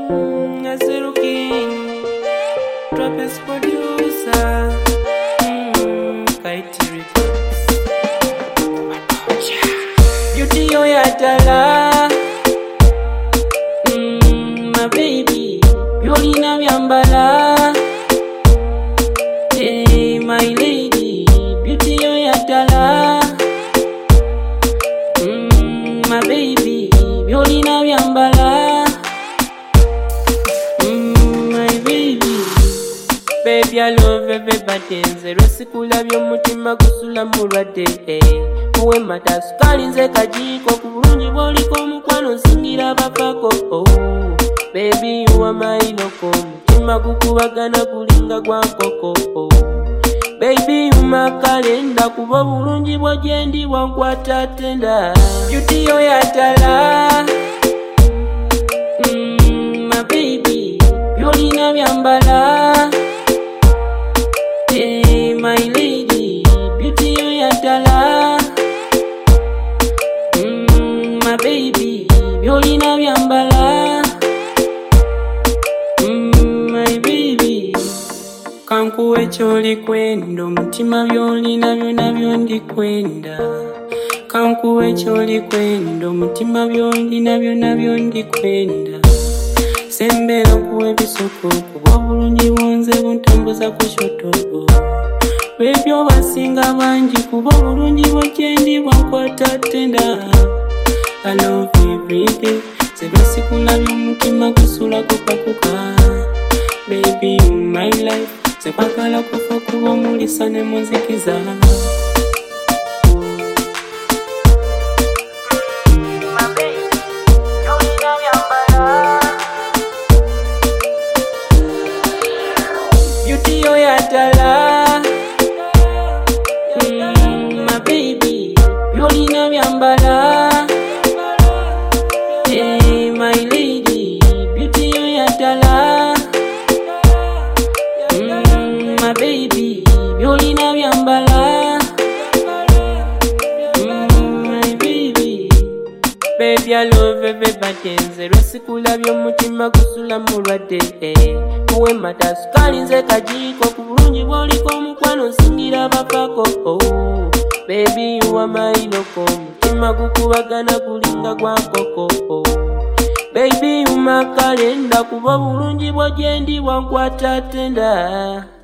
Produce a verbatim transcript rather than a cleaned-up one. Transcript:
Naziru King, Trappist producer, mm, Kaiti Records. Beauty yo yatala, mm, my baby, Yolina Vyambala. Hey, my lady, beauty yo yatala, mm, my baby, Yolina Vyambala. Baby, I love everybody. Nzero sikula by'omutima gusula mulwadde. Uwe mata sukali nze kajiko ku bulungi bw'oliko omukwano nsingira bapako. Oh, baby, you are my loko. Mutima gukubagana gulinga gwa nkoko. Oh, baby, you my kalenda kuba bulungi bwo gye ndi wankwata tenda. Beauty yo yatala, mm, my baby, Yolina Vyambala. Hey, my lady, beauty yo yatala, mm, my baby, Yolina Vyambala, mm, my baby. Kankuwe choli kwenda, mutima byolina byona byondi kwenda. Kankuwe choli kwenda, mutima byolina byona byondi kwenda. Sembera kuwe bisoko, kuba bulungi bonze buntambuza ku shoto. Baby obasinga bangi kuba bulungi bwo gyendi bwankwata tenda. I love you every day, sebe sikulabye omutima gusula kukakuka. Baby you my life, sekwagala kufa kuba omulisa ne munzikiza. Beauty yo yatala, mm, my baby, Yolina Vyambala. Hey, my lady, beauty yo yatala, mm, my baby, Yolina Vyambala, mm, my baby. Baby, I love everybody. Nzero sikula by'omutima gusula mulwadde. Uwe mata sukali nze kajiko ku bulungi bw'oliko omukwano nsingira bapako. Oh, baby you are my loko. Mutima gukubagana gulinga gwa nkoko. Oh, baby you my kalenda kuba bulungi bwo gye ndi wankwata tenda.